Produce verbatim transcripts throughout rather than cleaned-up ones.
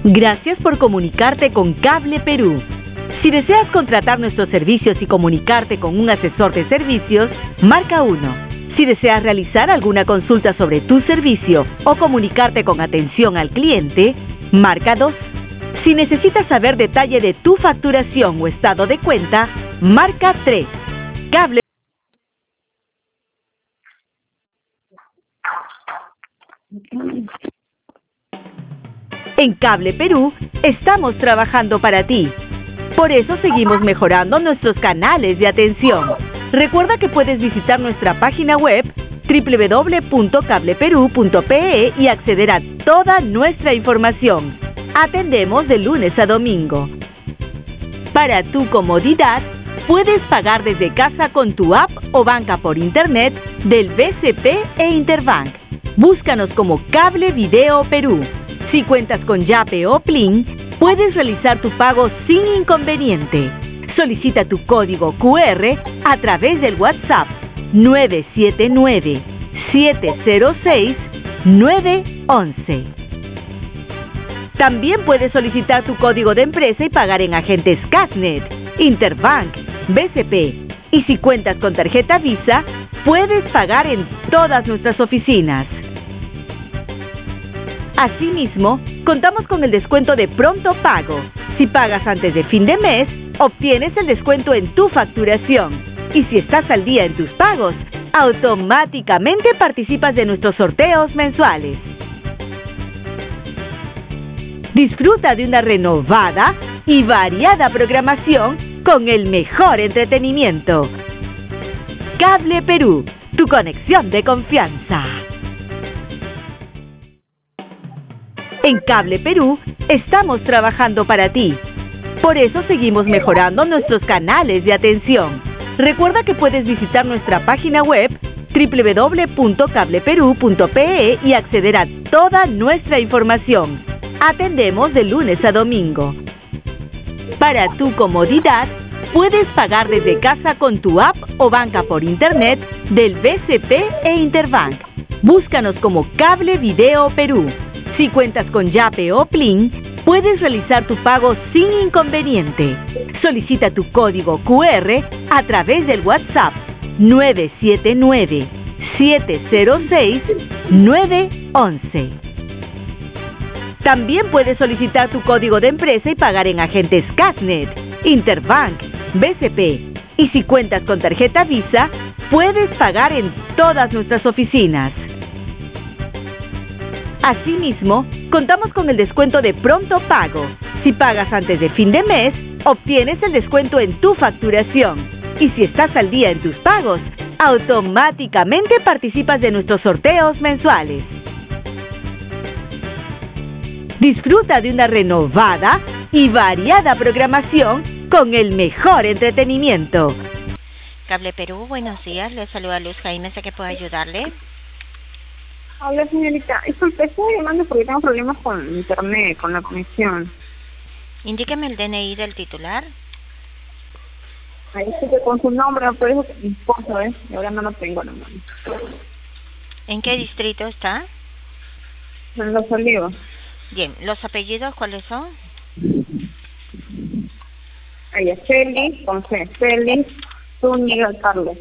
Gracias por comunicarte con Cable Perú. Si deseas contratar nuestros servicios y comunicarte con un asesor de servicios, marca uno. Si deseas realizar alguna consulta sobre tu servicio o comunicarte con atención al cliente, marca dos. Si necesitas saber detalle de tu facturación o estado de cuenta, marca tres. Cable En Cable Perú estamos trabajando para ti. Por eso seguimos mejorando nuestros canales de atención. Recuerda que puedes visitar nuestra página web doble u doble u doble u punto cable perú punto pe e y acceder a toda nuestra información. Atendemos de lunes a domingo. Para tu comodidad, puedes pagar desde casa con tu app o banca por internet del B C P e Interbank. Búscanos como Cable Video Perú. Si cuentas con Yape o Plin, puedes realizar tu pago sin inconveniente. Solicita tu código cu erre a través del WhatsApp nueve siete nueve, siete cero seis, nueve once. También puedes solicitar tu código de empresa y pagar en agentes Casnet, Interbank, B C P. Y si cuentas con tarjeta Visa, puedes pagar en todas nuestras oficinas. Asimismo, contamos con el descuento de pronto pago. Si pagas antes de fin de mes, obtienes el descuento en tu facturación. Y si estás al día en tus pagos, automáticamente participas de nuestros sorteos mensuales. Disfruta de una renovada y variada programación con el mejor entretenimiento. Cable Perú, tu conexión de confianza. En Cable Perú estamos trabajando para ti. Por eso seguimos mejorando nuestros canales de atención. Recuerda que puedes visitar nuestra página web doble u doble u doble u punto cable perú punto pe e y acceder a toda nuestra información. Atendemos de lunes a domingo. Para tu comodidad, puedes pagar desde casa con tu app o banca por internet del B C P e Interbank. Búscanos como Cable Video Perú. Si cuentas con Yape o Plin, puedes realizar tu pago sin inconveniente. Solicita tu código cu erre a través del WhatsApp nueve siete nueve, siete cero seis, nueve once. También puedes solicitar tu código de empresa y pagar en agentes Casnet, Interbank, B C P. Y si cuentas con tarjeta Visa, puedes pagar en todas nuestras oficinas. Asimismo, contamos con el descuento de pronto pago. Si pagas antes de fin de mes, obtienes el descuento en tu facturación. Y si estás al día en tus pagos, automáticamente participas de nuestros sorteos mensuales. Disfruta de una renovada y variada programación con el mejor entretenimiento. Cable Perú, buenos días. Le saluda Luz Jaime, ¿sé que puedo ayudarle? Hola, señorita. Disculpe, estoy llamando porque tengo problemas con internet, con la conexión. Indíqueme el D N I del titular. Ahí estoy con su nombre, por eso mi esposo, ¿eh? Y ahora no lo tengo, no mano. ¿En qué distrito está? En Los Olivos. Bien, ¿los apellidos cuáles son? Ahí es Félix, con C, Félix, Zúñiga, Carlos.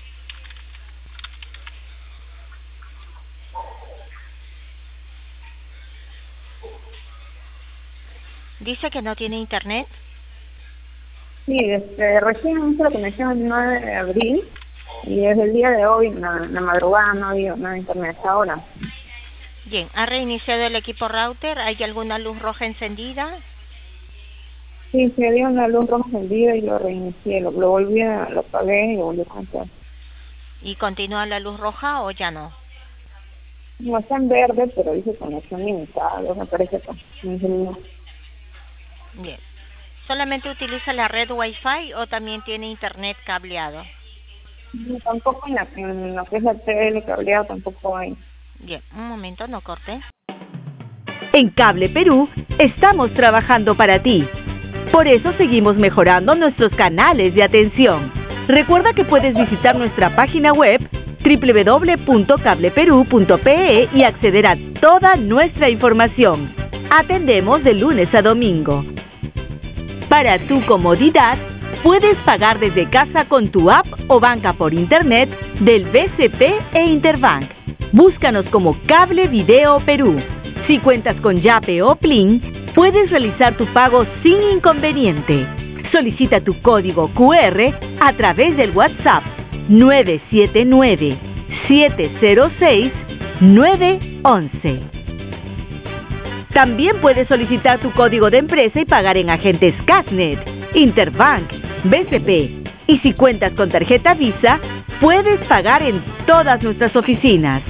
Dice que no tiene internet. Sí, desde recién hice la conexión el nueve de abril y desde el día de hoy, en la, en la madrugada, no había no internet hasta ahora. Bien, ¿ha reiniciado el equipo router? ¿Hay alguna luz roja encendida? Sí, se dio una luz roja encendida y lo reinicié, lo, lo volví a, lo apagué y lo volví a conectar. ¿Y continúa la luz roja o ya no? No, está en verde, pero dice conexión limitada, me parece que no. Bien. ¿Solamente utiliza la red Wi-Fi o también tiene internet cableado? No, tampoco en, la, en lo que es la tele cableado tampoco hay. Bien, un momento, no corte. En Cable Perú estamos trabajando para ti. Por eso seguimos mejorando nuestros canales de atención. Recuerda que puedes visitar nuestra página web doble u doble u doble u punto cable perú punto pe e y acceder a toda nuestra información. Atendemos de lunes a domingo. Para tu comodidad, puedes pagar desde casa con tu app o banca por internet del B C P e Interbank. Búscanos como Cable Video Perú. Si cuentas con Yape o Plin, puedes realizar tu pago sin inconveniente. Solicita tu código Q R a través del WhatsApp nueve siete nueve, siete cero seis, nueve once. También puedes solicitar tu código de empresa y pagar en agentes Casnet, Interbank, B C P. Y si cuentas con tarjeta Visa, puedes pagar en todas nuestras oficinas.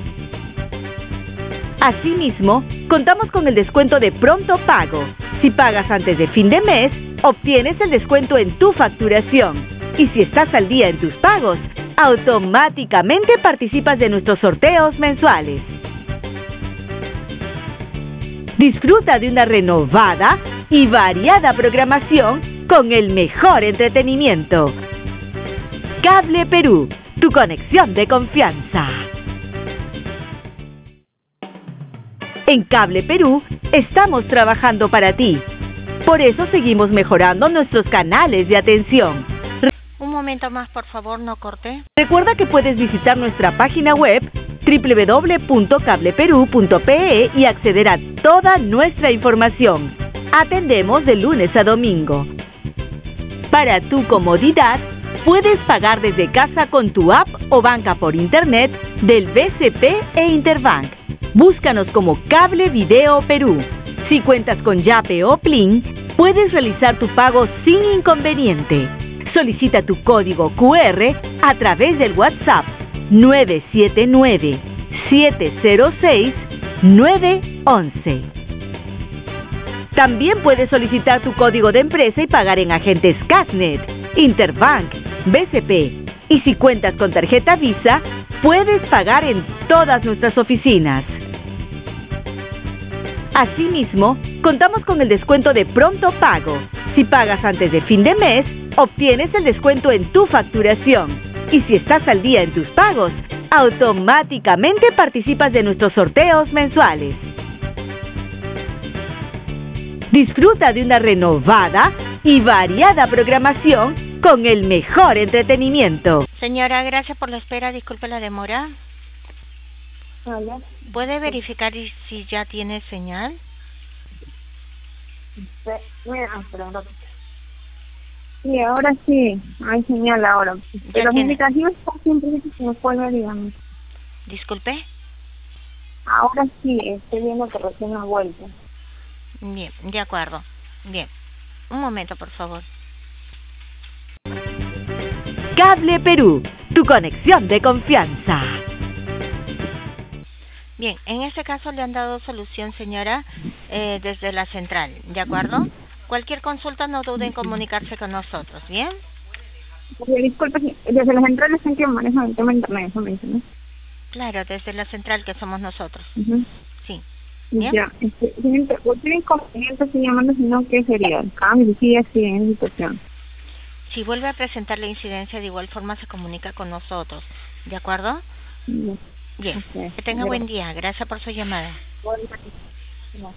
Asimismo, contamos con el descuento de pronto pago. Si pagas antes de fin de mes, obtienes el descuento en tu facturación. Y si estás al día en tus pagos, automáticamente participas de nuestros sorteos mensuales. Disfruta de una renovada y variada programación con el mejor entretenimiento. Cable Perú, tu conexión de confianza. En Cable Perú estamos trabajando para ti. Por eso seguimos mejorando nuestros canales de atención. Un momento más, por favor, no corte. Recuerda que puedes visitar nuestra página web doble u doble u doble u punto cable perú punto pe e y acceder a toda nuestra información. Atendemos de lunes a domingo. Para tu comodidad, puedes pagar desde casa con tu app o banca por internet del B C P e Interbank. Búscanos como Cable Video Perú. Si cuentas con Yape o Plin, puedes realizar tu pago sin inconveniente. Solicita tu código Q R a través del WhatsApp nueve siete nueve, siete cero seis, nueve once. También puedes solicitar tu código de empresa y pagar en agentes Casnet, Interbank, B C P. Y si cuentas con tarjeta Visa, puedes pagar en todas nuestras oficinas. Asimismo, contamos con el descuento de pronto pago. Si pagas antes de fin de mes, obtienes el descuento en tu facturación. Y si estás al día en tus pagos, automáticamente participas de nuestros sorteos mensuales. Disfruta de una renovada y variada programación con el mejor entretenimiento. Señora, gracias por la espera. Disculpe la demora. Hola. ¿Puede verificar si ya tiene señal? Mira, pero no. Sí, ahora sí, hay señal ahora. Pero los indicativos siempre se me vuelve, digamos. Disculpe. Ahora sí, estoy viendo que recién ha vuelto. Bien, de acuerdo. Bien. Un momento, por favor. Cable Perú, tu conexión de confianza. Bien, en este caso le han dado solución, señora, eh, desde la central, ¿de acuerdo? Cualquier consulta no dude en comunicarse con nosotros, ¿bien? Oye, disculpe, desde las centrales en que manejan el tema de internet, eso me dice, ¿no? Claro, desde la central que somos nosotros. Uh-huh. Sí. ¿Bien? Ya, este, siguiente, cualquier inconveniente estoy llamando, sino ¿qué sería? Cambio, sí, así, en situación. Si vuelve a presentar la incidencia, de igual forma se comunica con nosotros, ¿de acuerdo? Bien. Bien, Okay. que tenga buen día. Gracias por su llamada. Bueno.